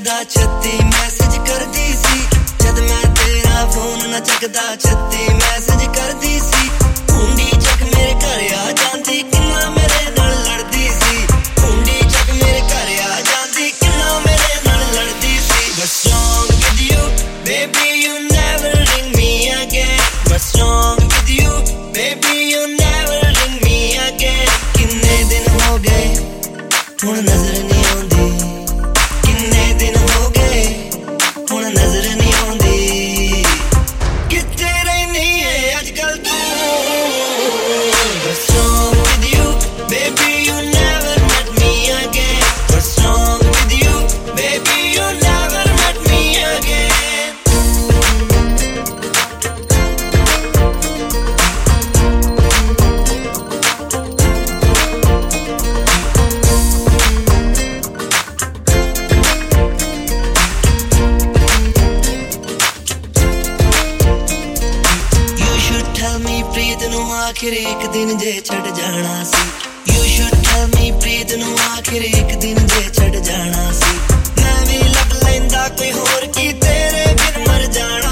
Chakda छत्ती message करदी सी जद मैं तेरा फोन ना चकदा छत्ती मैसेज करदी सी कुंडी चक मेरे घर आ जांदी किन्ना मेरे नाल लड़दी सी कुंडी चक मेरे घर आ जांदी किन्ना मेरे नाल लड़दी सी What's wrong with you baby you never ring me again What's wrong with you baby you never ring me again किन्ने दिन हो गए हुण नजर नहीं आउंदी किन्ने दिन हो गए हुण नजर नहीं आउंदी कित्थे रहनी है आजकल तू What's wrong with you baby you never met me again What's wrong with you baby you never met me again Tell me प्रीत नू आखिर एक दिन जे छड़ जाना सी You should tell me प्रीत नू आखिर एक दिन जे छड़ जाना सी मैं भी लभ लैंदा कोई होर की तेरे बिन मर जाना